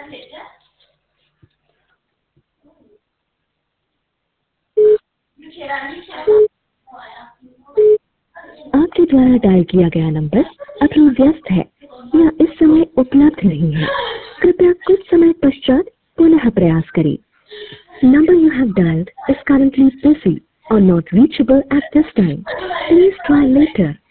आपके द्वारा डायल किया गया नंबर अभी व्यस्त है या इस समय उपलब्ध नहीं है। कृपया कुछ समय पश्चात पुनः प्रयास करें। Number you have dialed is currently busy or not reachable at this time. Please try later.